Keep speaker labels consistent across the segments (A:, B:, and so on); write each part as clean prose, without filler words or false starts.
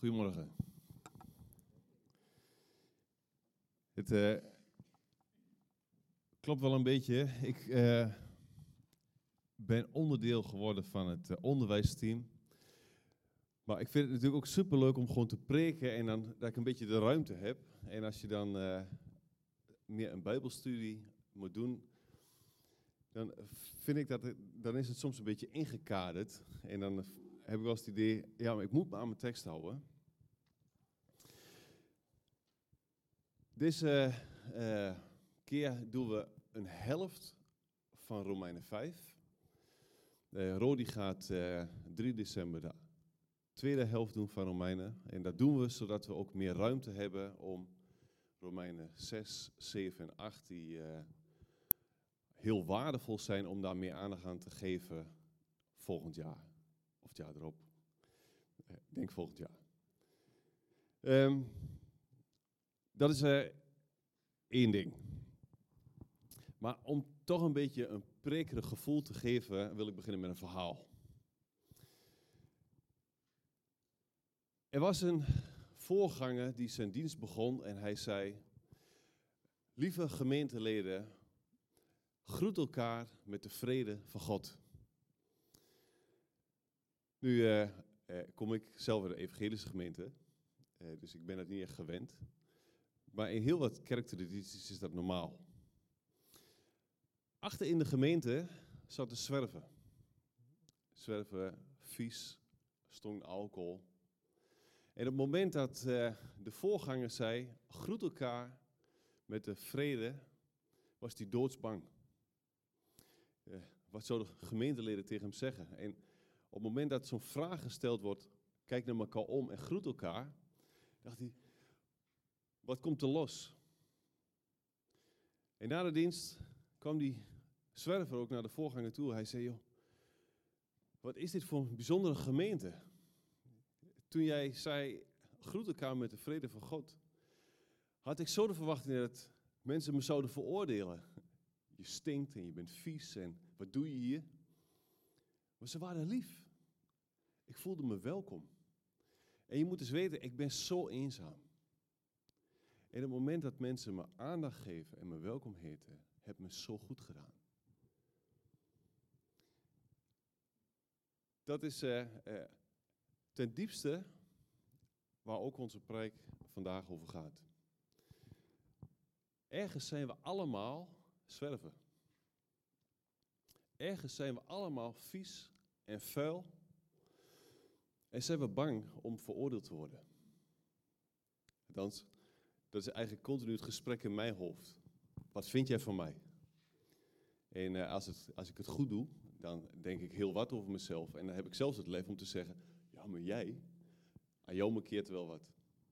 A: Goedemorgen. Het klopt wel een beetje. Ik ben onderdeel geworden van het onderwijsteam. Maar ik vind het natuurlijk ook superleuk om gewoon te preken en dan dat ik een beetje de ruimte heb. En als je dan meer een bijbelstudie moet doen, dan vind ik dan is het soms een beetje ingekaderd. En dan heb ik wel eens het idee, ja, maar ik moet me aan mijn tekst houden. Deze keer doen we een helft van Romeinen 5. Rodi gaat 3 december de tweede helft doen van Romeinen. En dat doen we zodat we ook meer ruimte hebben om Romeinen 6, 7 en 8, die heel waardevol zijn om daar meer aandacht aan te geven volgend jaar. Of het jaar erop. Ik denk volgend jaar. Dat is één ding. Maar om toch een beetje een prekerig gevoel te geven, wil ik beginnen met een verhaal. Er was een voorganger die zijn dienst begon en hij zei: lieve gemeenteleden, groet elkaar met de vrede van God. Nu kom ik zelf uit de evangelische gemeente, dus ik ben het niet echt gewend. Maar in heel wat kerktradities is dat normaal. Achter in de gemeente zat de zwerver. Zwerver, vies, stonk alcohol. En op het moment dat de voorganger zei, groet elkaar met de vrede, was hij doodsbang. Wat zouden de gemeenteleden tegen hem zeggen? En op het moment dat zo'n vraag gesteld wordt, kijk naar elkaar om en groet elkaar, dacht hij, wat komt er los? En na de dienst kwam die zwerver ook naar de voorganger toe. Hij zei, joh, wat is dit voor een bijzondere gemeente? Toen jij zei, groet elkaar met de vrede van God, had ik zo de verwachting dat mensen me zouden veroordelen. Je stinkt en je bent vies en wat doe je hier? Maar ze waren lief. Ik voelde me welkom. En je moet eens weten, ik ben zo eenzaam. En op het moment dat mensen me aandacht geven en me welkom heten, heeft me zo goed gedaan. Dat is ten diepste waar ook onze preek vandaag over gaat. Ergens zijn we allemaal zwerven. Ergens zijn we allemaal vies en vuil. En zijn we bang om veroordeeld te worden. Althans, dat is eigenlijk continu het gesprek in mijn hoofd. Wat vind jij van mij? En als ik het goed doe, dan denk ik heel wat over mezelf. En dan heb ik zelfs het lef om te zeggen, ja, maar jij, aan jou markeert wel wat.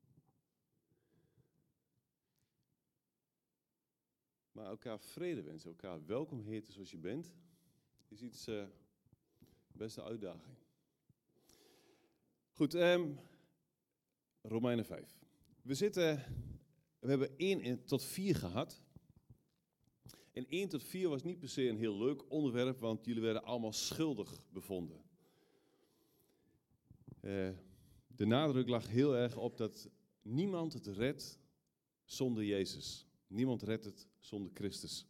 A: Maar elkaar vrede wensen, elkaar welkom heten zoals je bent, is iets best een uitdaging. Goed, Romeinen 5. We hebben 1 tot 4 gehad. En 1 tot 4 was niet per se een heel leuk onderwerp, want jullie werden allemaal schuldig bevonden. De nadruk lag heel erg op dat niemand het redt zonder Jezus. Niemand redt het zonder Christus.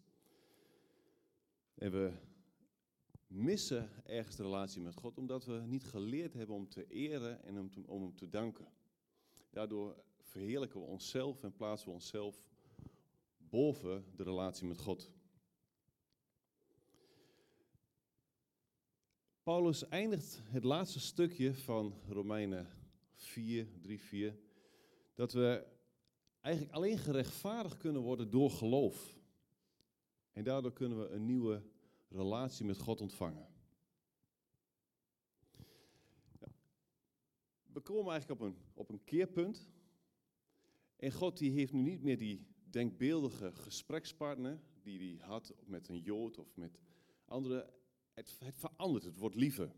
A: En we missen ergens de relatie met God, omdat we niet geleerd hebben om te eren en om hem te danken. Daardoor verheerlijken we onszelf en plaatsen we onszelf boven de relatie met God. Paulus eindigt het laatste stukje van Romeinen 3:4, dat we eigenlijk alleen gerechtvaardigd kunnen worden door geloof. En daardoor kunnen we een nieuwe relatie met God ontvangen. We komen eigenlijk op een keerpunt. En God die heeft nu niet meer die denkbeeldige gesprekspartner die hij had met een Jood of met anderen. Het verandert, het wordt liever.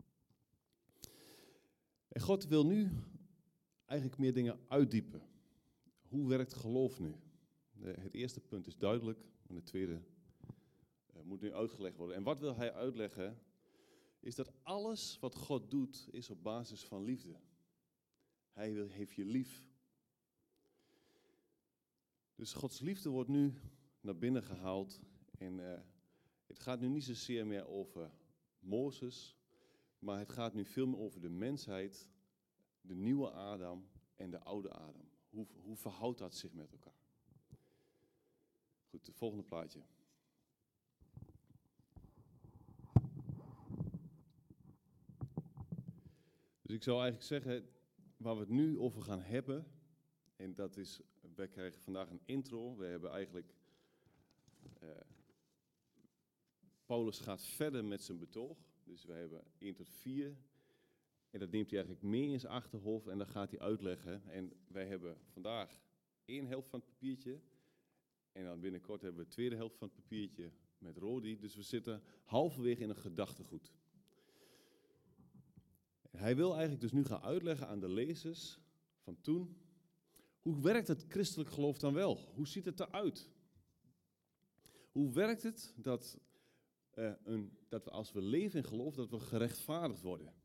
A: En God wil nu eigenlijk meer dingen uitdiepen. Hoe werkt geloof nu? Het eerste punt is duidelijk en het tweede moet nu uitgelegd worden. En wat wil hij uitleggen? Is dat alles wat God doet is op basis van liefde. heeft je lief. Dus Gods liefde wordt nu naar binnen gehaald. En het gaat nu niet zozeer meer over Mozes, maar het gaat nu veel meer over de mensheid, de nieuwe Adam en de oude Adam. Hoe verhoudt dat zich met elkaar? Goed, het volgende plaatje. Dus ik zou eigenlijk zeggen, waar we het nu over gaan hebben, en dat is, wij krijgen vandaag een intro. We hebben eigenlijk, Paulus gaat verder met zijn betoog. Dus we hebben 1 tot 4. En dat neemt hij eigenlijk mee in zijn achterhoofd en dan gaat hij uitleggen. En wij hebben vandaag 1 helft van het papiertje. En dan binnenkort hebben we de tweede helft van het papiertje met Rodi. Dus we zitten halverwege in een gedachtegoed. Hij wil eigenlijk dus nu gaan uitleggen aan de lezers van toen. Hoe werkt het christelijk geloof dan wel? Hoe ziet het eruit? Hoe werkt het dat we als we leven in geloof, dat we gerechtvaardigd worden?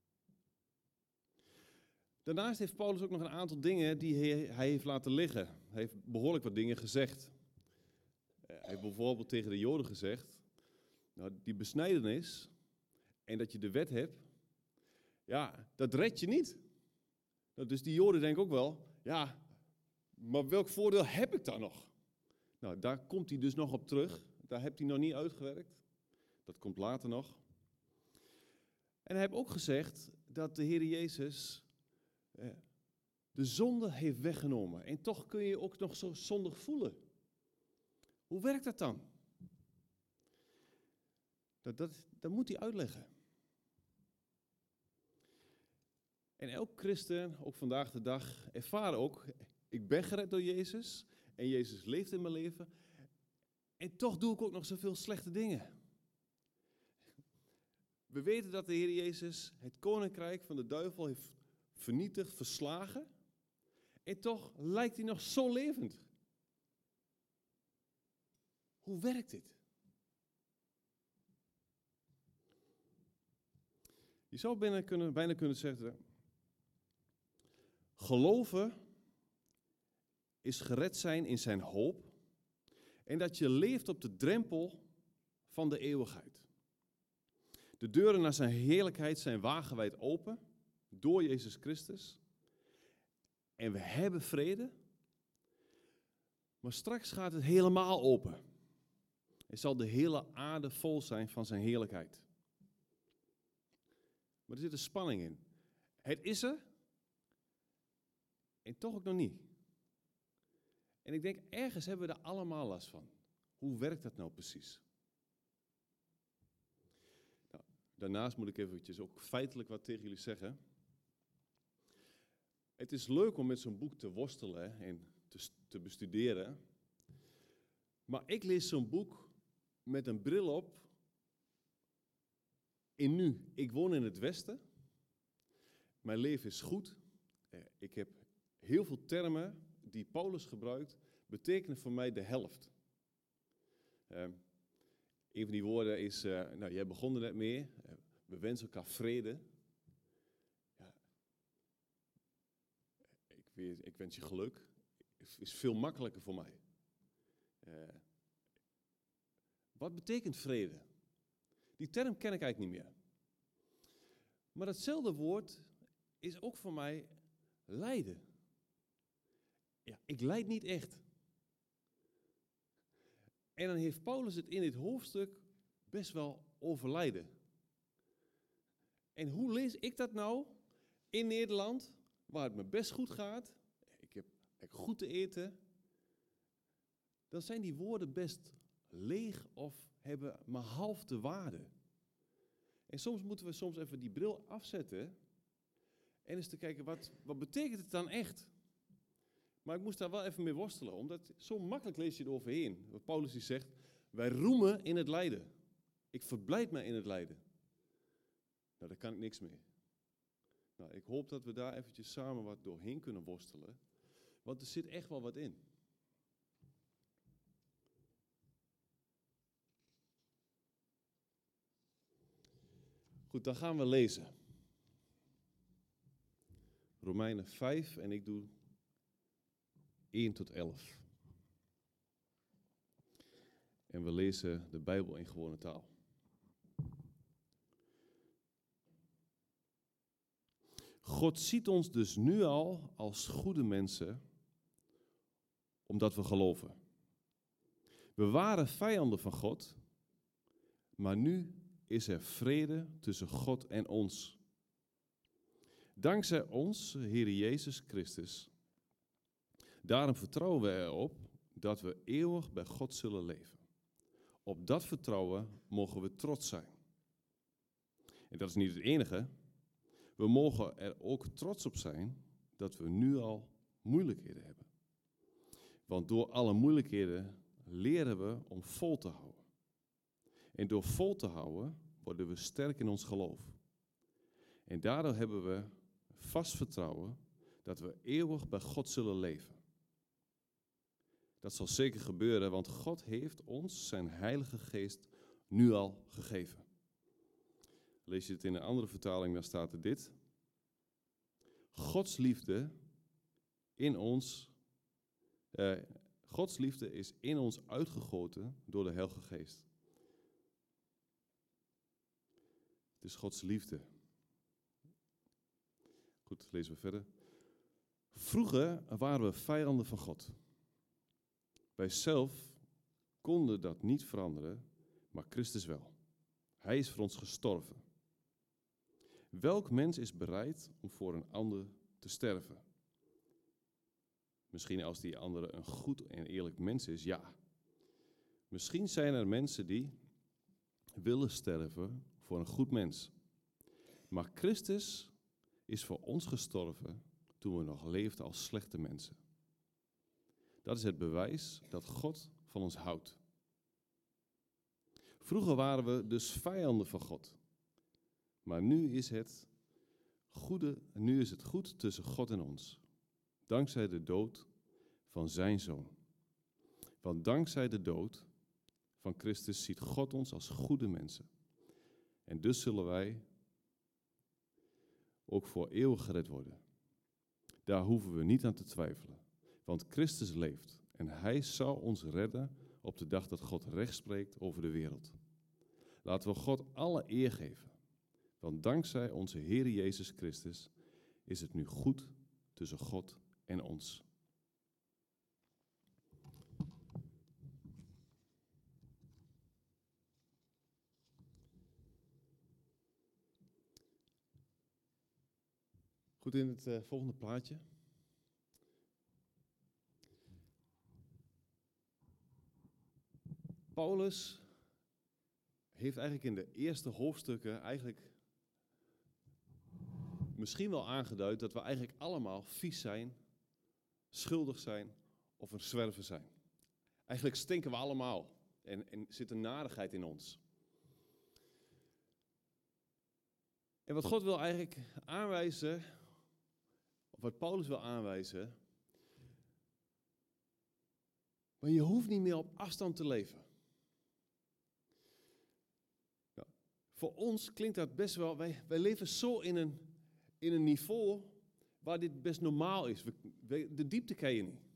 A: Daarnaast heeft Paulus ook nog een aantal dingen die hij heeft laten liggen. Hij heeft behoorlijk wat dingen gezegd. Hij heeft bijvoorbeeld tegen de Joden gezegd, nou, die besnijdenis en dat je de wet hebt, ja, dat red je niet. Nou, dus die Joden denken ook wel, ja, maar welk voordeel heb ik dan nog? Nou, daar komt hij dus nog op terug. Daar heeft hij nog niet uitgewerkt. Dat komt later nog. En hij heeft ook gezegd dat de Heer Jezus de zonde heeft weggenomen. En toch kun je je ook nog zo zondig voelen. Hoe werkt dat dan? Dat moet hij uitleggen. En elk christen, ook vandaag de dag, ervaart ook, ik ben gered door Jezus en Jezus leeft in mijn leven. En toch doe ik ook nog zoveel slechte dingen. We weten dat de Heer Jezus het koninkrijk van de duivel heeft vernietigd, verslagen. En toch lijkt hij nog zo levend. Hoe werkt dit? Je zou bijna kunnen zeggen, geloven is gered zijn in zijn hoop en dat je leeft op de drempel van de eeuwigheid. De deuren naar zijn heerlijkheid zijn wagenwijd open door Jezus Christus en we hebben vrede, maar straks gaat het helemaal open. En zal de hele aarde vol zijn van zijn heerlijkheid. Maar er zit een spanning in. Het is er en toch ook nog niet. En ik denk, ergens hebben we er allemaal last van. Hoe werkt dat nou precies? Nou, daarnaast moet ik eventjes ook feitelijk wat tegen jullie zeggen. Het is leuk om met zo'n boek te worstelen en te bestuderen. Maar ik lees zo'n boek met een bril op in nu. Ik woon in het Westen. Mijn leven is goed. Ik heb heel veel termen die Paulus gebruikt, betekenen voor mij de helft. Een van die woorden is, nou jij begon er net mee, we wensen elkaar vrede. Ja. Ik wens je geluk. Het is veel makkelijker voor mij. Wat betekent vrede? Die term ken ik eigenlijk niet meer. Maar datzelfde woord is ook voor mij lijden. Ja, ik lijd niet echt. En dan heeft Paulus het in dit hoofdstuk best wel over lijden. En hoe lees ik dat nou in Nederland, waar het me best goed gaat? Ik heb goed te eten. Dan zijn die woorden best leeg of hebben maar half de waarde. En soms moeten we even die bril afzetten en eens te kijken, wat betekent het dan echt? Maar ik moest daar wel even mee worstelen, omdat zo makkelijk lees je eroverheen. Wat Paulus die zegt, wij roemen in het lijden. Ik verblijd mij in het lijden. Nou, daar kan ik niks mee. Nou, ik hoop dat we daar eventjes samen wat doorheen kunnen worstelen, want er zit echt wel wat in. Goed, dan gaan we lezen. Romeinen 5 en ik doe 1 tot 11. En we lezen de Bijbel in gewone taal. God ziet ons dus nu al als goede mensen, omdat we geloven. We waren vijanden van God, maar nu is er vrede tussen God en ons. Dankzij ons, Heer Jezus Christus. Daarom vertrouwen we erop dat we eeuwig bij God zullen leven. Op dat vertrouwen mogen we trots zijn. En dat is niet het enige. We mogen er ook trots op zijn dat we nu al moeilijkheden hebben. Want door alle moeilijkheden leren we om vol te houden. En door vol te houden worden we sterk in ons geloof. En daardoor hebben we vast vertrouwen dat we eeuwig bij God zullen leven. Dat zal zeker gebeuren, want God heeft ons zijn Heilige Geest nu al gegeven. Lees je het in een andere vertaling, dan staat er dit. Gods liefde is in ons uitgegoten door de Heilige Geest. Het is Gods liefde. Goed, lezen we verder. Vroeger waren we vijanden van God. Wij zelf konden dat niet veranderen, maar Christus wel. Hij is voor ons gestorven. Welk mens is bereid om voor een ander te sterven? Misschien als die andere een goed en eerlijk mens is, ja. Misschien zijn er mensen die willen sterven voor een goed mens. Maar Christus is voor ons gestorven toen we nog leefden als slechte mensen. Dat is het bewijs dat God van ons houdt. Vroeger waren we dus vijanden van God. Maar nu is het goed tussen God en ons. Dankzij de dood van zijn Zoon. Want dankzij de dood van Christus ziet God ons als goede mensen. En dus zullen wij ook voor eeuwig gered worden. Daar hoeven we niet aan te twijfelen. Want Christus leeft en hij zal ons redden op de dag dat God recht spreekt over de wereld. Laten we God alle eer geven. Want dankzij onze Heer Jezus Christus is het nu goed tussen God en ons. Goed, in het volgende plaatje. Paulus heeft eigenlijk in de eerste hoofdstukken misschien wel aangeduid dat we eigenlijk allemaal vies zijn, schuldig zijn of een zwerver zijn. Eigenlijk stinken we allemaal en zit een narigheid in ons. En wat God wil eigenlijk aanwijzen, of wat Paulus wil aanwijzen, maar je hoeft niet meer op afstand te leven. Nou, voor ons klinkt dat best wel, wij leven zo in een niveau waar dit best normaal is. De diepte ken je niet.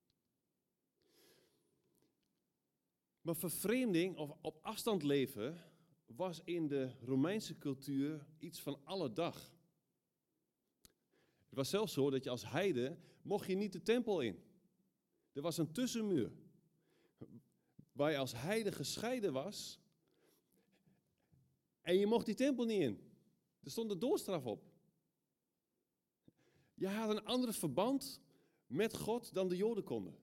A: Maar vervreemding of op afstand leven was in de Romeinse cultuur iets van alle dag. Het was zelfs zo dat je als heide mocht je niet de tempel in. Er was een tussenmuur waar je als heide gescheiden was en je mocht die tempel niet in. Er stond een doodstraf op. Je had een ander verband met God dan de Joden konden.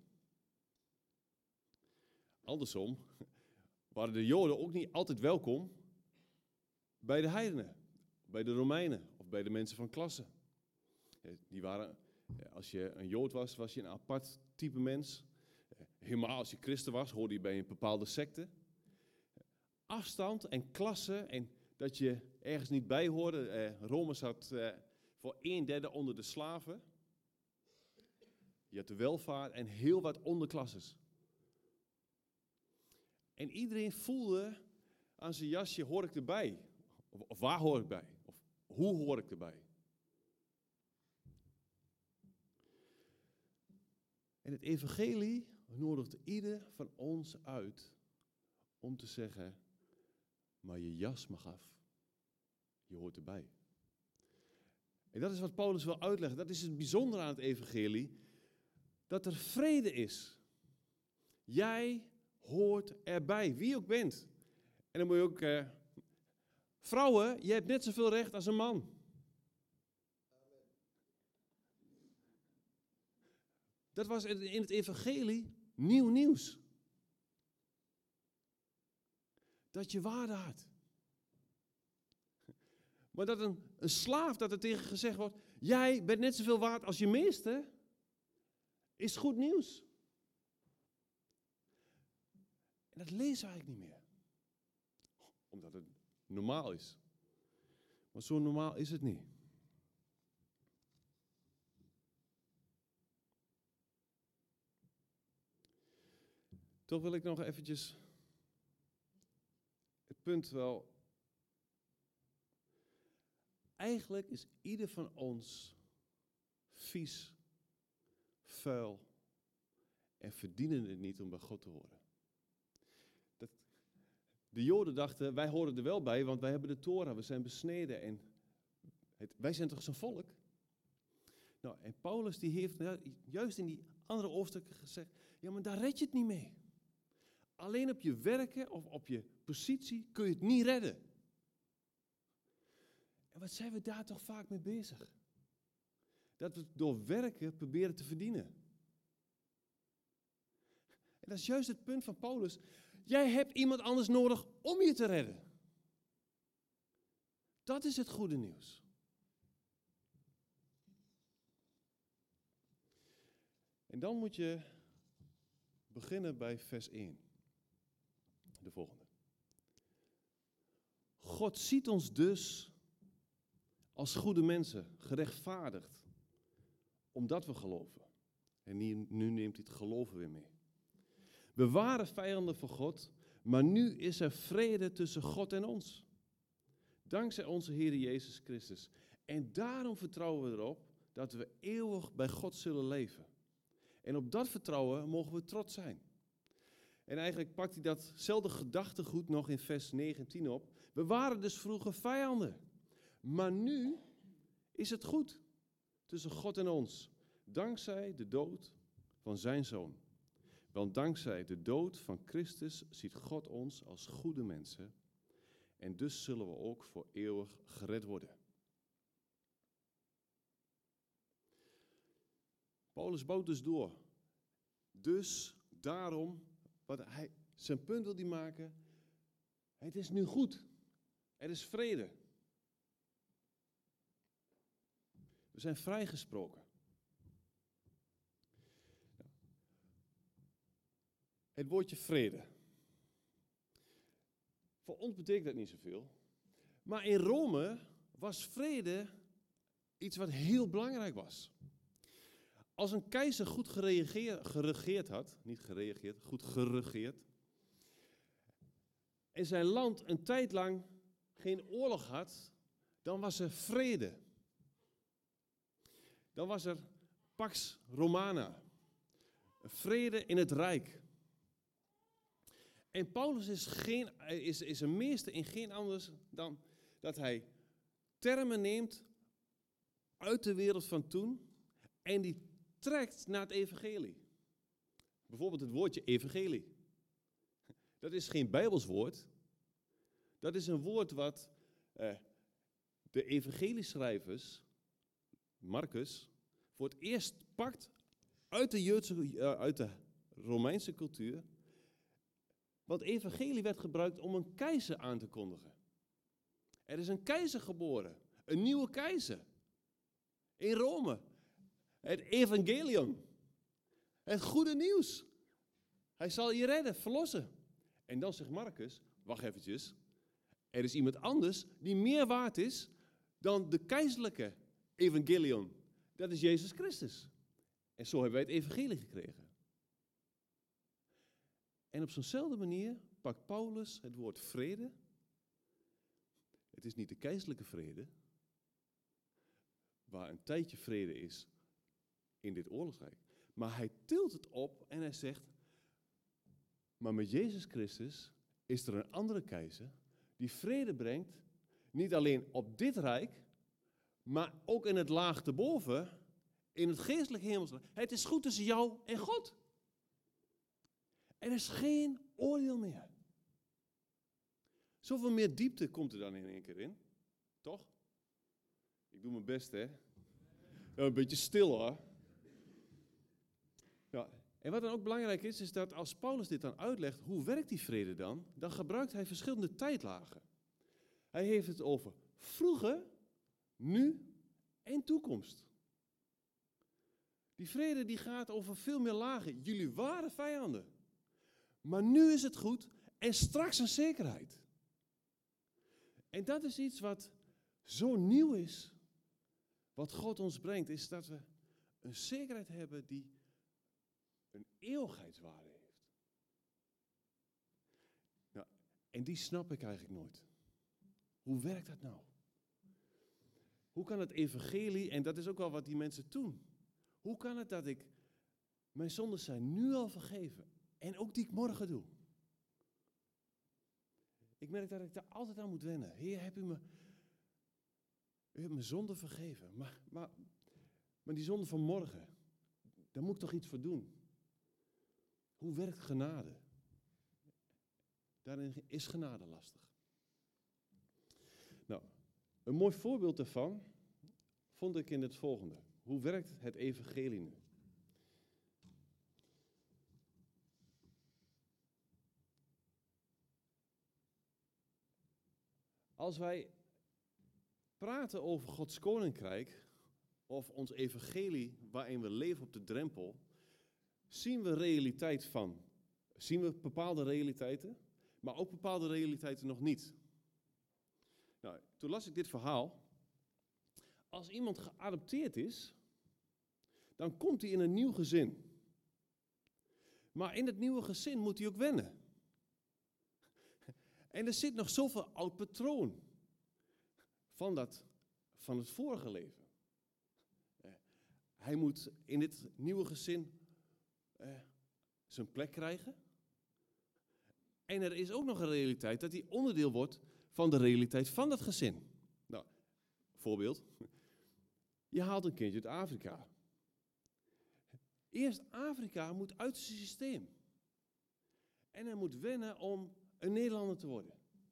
A: Andersom waren de Joden ook niet altijd welkom bij de heidenen, bij de Romeinen of bij de mensen van klasse. Die waren, als je een Jood was, was je een apart type mens. Helemaal als je christen was, hoorde je bij een bepaalde secte. Afstand en klasse en dat je ergens niet bij hoorde. Rome zat voor 1/3 onder de slaven. Je had de welvaart en heel wat onderklasses. En iedereen voelde aan zijn jasje, hoor ik erbij? Of waar hoor ik bij? Of hoe hoor ik erbij? En het evangelie nodigt ieder van ons uit om te zeggen, maar je jas mag af. Je hoort erbij. En dat is wat Paulus wil uitleggen. Dat is het bijzondere aan het evangelie. Dat er vrede is. Jij hoort erbij, wie je ook bent. En dan moet je ook... vrouwen, je hebt net zoveel recht als een man. Dat was in het evangelie nieuw nieuws. Dat je waarde had. Maar dat een slaaf, dat er tegen gezegd wordt, jij bent net zoveel waard als je meester, is goed nieuws. En dat lezen we eigenlijk niet meer. Omdat het normaal is. Maar zo normaal is het niet. Toch wil ik nog eventjes het punt wel. Eigenlijk is ieder van ons vies, vuil en verdienen het niet om bij God te horen. De Joden dachten, wij horen er wel bij, want wij hebben de Torah, we zijn besneden en wij zijn toch zijn volk? Nou, en Paulus die heeft juist in die andere hoofdstukken gezegd, ja, maar daar red je het niet mee. Alleen op je werken of op je positie kun je het niet redden. En wat zijn we daar toch vaak mee bezig? Dat we door werken proberen te verdienen. En dat is juist het punt van Paulus. Jij hebt iemand anders nodig om je te redden. Dat is het goede nieuws. En dan moet je beginnen bij vers 1. De volgende. God ziet ons dus als goede mensen, gerechtvaardigd, omdat we geloven. En nu neemt hij het geloven weer mee. We waren vijanden van God, maar nu is er vrede tussen God en ons. Dankzij onze Heer Jezus Christus. En daarom vertrouwen we erop dat we eeuwig bij God zullen leven. En op dat vertrouwen mogen we trots zijn. En eigenlijk pakt hij datzelfde gedachtegoed nog in vers 9 en 10 op. We waren dus vroeger vijanden. Maar nu is het goed tussen God en ons. Dankzij de dood van zijn zoon. Want dankzij de dood van Christus ziet God ons als goede mensen. En dus zullen we ook voor eeuwig gered worden. Paulus bouwt dus door. Dus daarom, zijn punt wil hij maken. Het is nu goed. Er is vrede. We zijn vrijgesproken. Het woordje vrede. Voor ons betekent dat niet zoveel. Maar in Rome was vrede iets wat heel belangrijk was. Als een keizer goed geregeerd had, goed geregeerd, en zijn land een tijd lang geen oorlog had, dan was er vrede. Dan was er Pax Romana, vrede in het Rijk. En Paulus is een meester in geen anders dan dat hij termen neemt uit de wereld van toen en die trekt naar het evangelie. Bijvoorbeeld het woordje evangelie. Dat is geen Bijbels woord. Dat is een woord wat de evangelieschrijvers, Marcus, voor het eerst pakt uit de Romeinse cultuur. Want evangelie werd gebruikt om een keizer aan te kondigen. Er is een keizer geboren. Een nieuwe keizer. In Rome. Het evangelium. Het goede nieuws. Hij zal je redden, verlossen. En dan zegt Marcus, wacht eventjes. Er is iemand anders die meer waard is dan de keizerlijke evangelium. Dat is Jezus Christus. En zo hebben wij het evangelie gekregen. En op zo'nzelfde manier pakt Paulus het woord vrede. Het is niet de keizerlijke vrede, waar een tijdje vrede is in dit oorlogsrijk. Maar hij tilt het op en hij zegt, maar met Jezus Christus is er een andere keizer die vrede brengt, niet alleen op dit rijk, maar ook in het laag erboven, in het geestelijke hemelsrijk. Het is goed tussen jou en God. Er is geen oordeel meer. Zoveel meer diepte komt er dan in één keer in. Toch? Ik doe mijn best, hè. Ja, een beetje stil, hoor. Ja. En wat dan ook belangrijk is, is dat als Paulus dit dan uitlegt, hoe werkt die vrede dan? Dan gebruikt hij verschillende tijdlagen. Hij heeft het over vroeger, nu en toekomst. Die vrede die gaat over veel meer lagen. Jullie waren vijanden. Maar nu is het goed en straks een zekerheid. En dat is iets wat zo nieuw is. Wat God ons brengt, is dat we een zekerheid hebben die een eeuwigheidswaarde heeft. Nou, en die snap ik eigenlijk nooit. Hoe werkt dat nou? Hoe kan het evangelie, en dat is ook wel wat die mensen doen. Hoe kan het dat mijn zonden zijn nu al vergeven en ook die ik morgen doe? Ik merk dat ik daar altijd aan moet wennen. Heer, hebt u hebt me zonde vergeven. Maar die zonde van morgen, daar moet ik toch iets voor doen. Hoe werkt genade? Daarin is genade lastig. Nou, een mooi voorbeeld daarvan vond ik in het volgende. Hoe werkt het evangelie nu? Als wij praten over Gods koninkrijk, of ons evangelie waarin we leven op de drempel, zien we bepaalde realiteiten, maar ook bepaalde realiteiten nog niet. Nou, toen las ik dit verhaal. Als iemand geadopteerd is, dan komt hij in een nieuw gezin. Maar in het nieuwe gezin moet hij ook wennen. En er zit nog zoveel oud patroon van het vorige leven. Hij moet in dit nieuwe gezin zijn plek krijgen. En er is ook nog een realiteit dat hij onderdeel wordt van de realiteit van dat gezin. Nou, voorbeeld. Je haalt een kindje uit Afrika. Eerst Afrika moet uit het systeem. En hij moet wennen om een Nederlander te worden.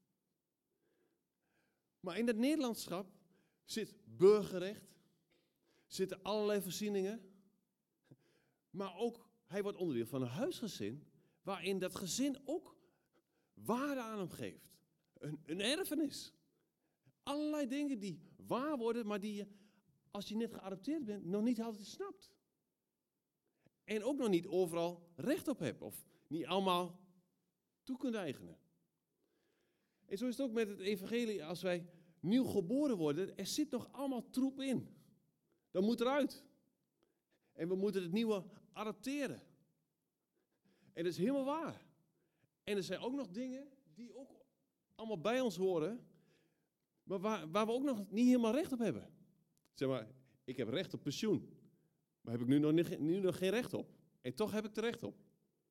A: Maar in dat Nederlandschap zit burgerrecht, zitten allerlei voorzieningen. Maar ook, hij wordt onderdeel van een huisgezin, waarin dat gezin ook waarde aan hem geeft. Een erfenis. Allerlei dingen die waar worden, maar die je, als je net geadopteerd bent, nog niet altijd snapt. En ook nog niet overal recht op hebt, of niet allemaal toe kunt eigenen. En zo is het ook met het evangelie, als wij nieuw geboren worden, er zit nog allemaal troep in. Dat moet eruit. En we moeten het nieuwe adopteren. En dat is helemaal waar. En er zijn ook nog dingen die ook allemaal bij ons horen, maar waar we ook nog niet helemaal recht op hebben. Zeg maar, ik heb recht op pensioen, maar heb ik nu nog geen recht op. En toch heb ik er recht op.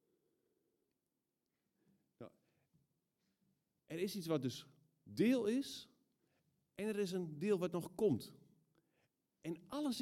A: Nou, er is iets wat dus deel is, en er is een deel wat nog komt. En alles